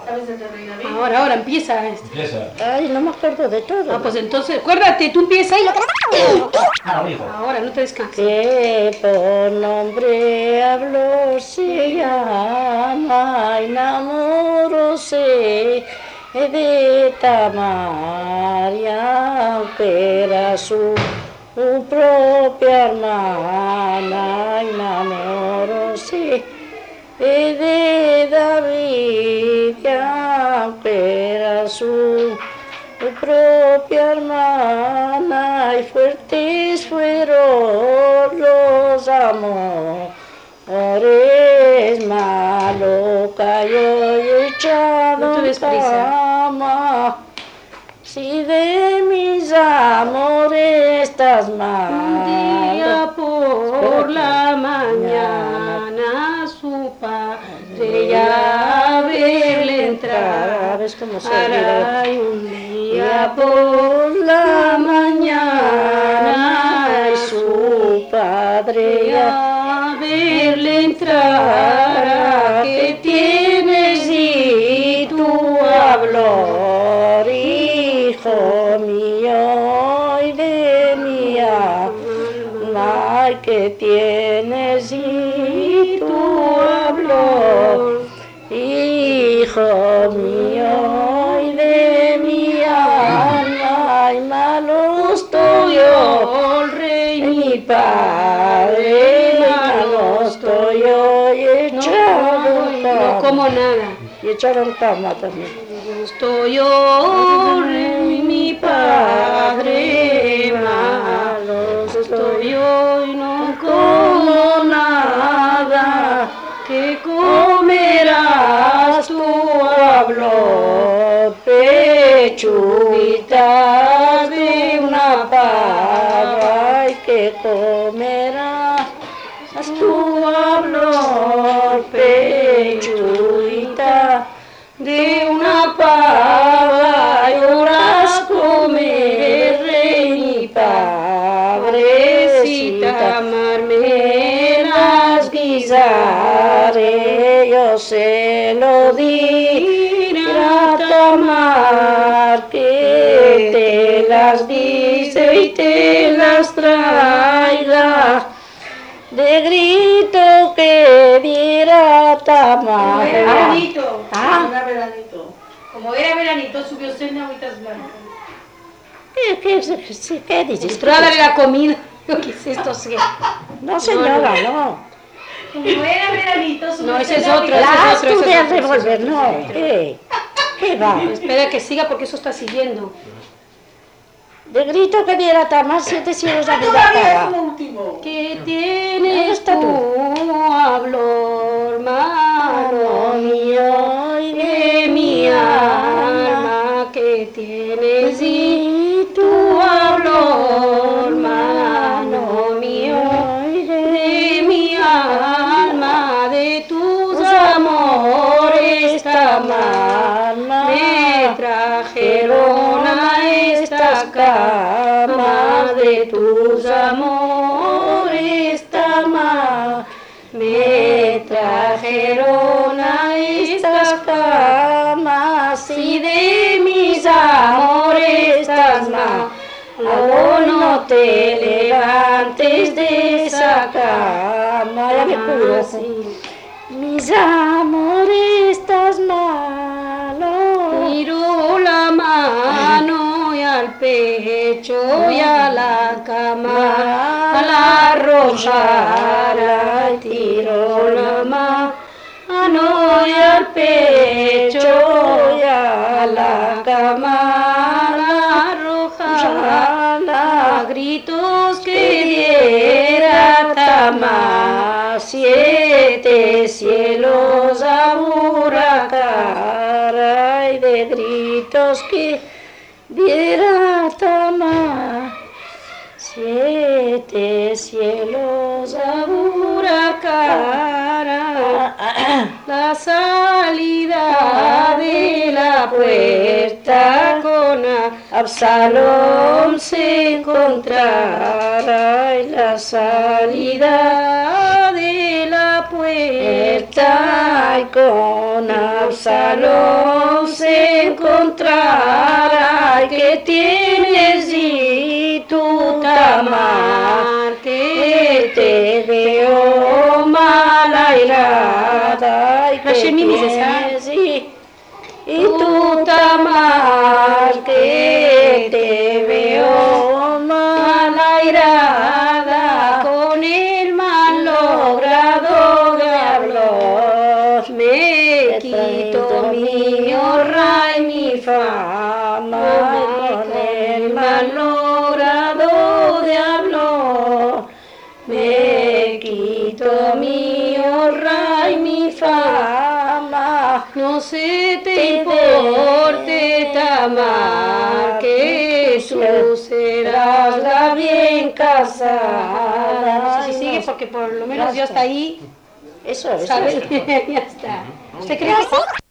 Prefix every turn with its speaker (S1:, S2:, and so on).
S1: ¿Sabes el rey David?
S2: Ahora, empieza.
S3: Empieza.
S4: Ay, no me acuerdo de todo.
S2: Ah, pues entonces, acuérdate, tú empieza y lo que...
S3: Hijo.
S2: Ahora, no te descanses.
S4: Que por nombre hablo se llama enamoróse de Tamaria, que era su propia hermana, enamoróse de David, que era su propia hermana, y fuertes fueron los amores, malo cayó y echado
S2: No te des
S4: en
S2: prisa.
S4: cama. Si de mis amores estás mal,
S2: Un día por la mañana su padre ya verle entrar.
S4: ¿Ves cómo se olvida?
S2: Ay, un día por la mañana
S4: Su padre
S2: ya verle entrar. ¿Qué tienes y tú
S4: hablar, hijo mío, y de mi alma, que tienes y tú hablar, hijo mío, y de mi alma, y malo estoy yo,
S2: el rey
S4: mi padre, malo estoy yo, y echado en
S2: no
S4: cama,
S2: como nada.
S4: y echado en cama también.
S2: Estoy yo, mi padre, malo estoy yo y no como nada. ¿Qué comerás tú?
S4: Hablo pechuguitas de una pava, y que comerás tú, hablo pechuguitas de una pava, y horas comer, rey mi padrecita, me las guisaré, yo se lo diré a Tamar, que te las guise y te las traiga, de grito que diera Tamar.
S1: Como era veranito,
S4: Ah.
S1: como era veranito. Como era veranito, subió cena agüitas blancas.
S4: ¿Qué dices?
S2: Entrada de la comida. ¿Qué es esto? Sí.
S4: No, señora, no.
S1: Como era veranito, subió
S2: No, ese es
S1: cena
S2: otro,
S1: agüitas
S2: ese es
S4: La
S2: otro,
S4: estudia
S2: ese es otro,
S4: revolver,
S2: ese es
S4: no.
S2: otro.
S4: ¿Qué va?
S2: Espera que siga porque eso está siguiendo.
S4: De grito que diera Tamar, 7 siglos a mi
S1: Todavía es
S4: cara.
S1: lo último.
S2: ¿Qué
S4: ¿Dónde
S2: tienes
S4: está
S2: tú, hablo, hermano mío, y de mi alma? ¿Qué tienes y tú, hablo, hermano mío, y de mi alma, de tus amores, Tamar, me trajeron a esta cama, de tus amores, Tamar, me trajeron a estas camas, y de mis amores, Tamar, oh, no te levantes de esa cama,
S4: Ya me curo. Mis amores, estás malo.
S2: Tiro la mano y al pecho y a la cama, a la rosara, tiro la mano y al pecho y a la cama, a la rosara, gritos que diera Tamar, 7 cielos a huracar, y de gritos que diera Tamar, 7 cielos a huracar, la salida de la puerta con Absalón se encontrará, y la salida de la puerta y con Absalón nos encontrara, que tienes y tu Tamar, que te veo mal airada, y que tienes y tu Tamar, que te veo mal airada, con el mal logrado diablos, me quito mi honra y mi fama, con el mal logrado diablos, me quito mi honra y mi fama. No se te importe, Tamar, que tú serás la bien casada.
S1: No sé si sigue porque por lo menos yo hasta ahí,
S2: Eso,
S1: ¿sabes? Ya está. ¿Usted cree que sí?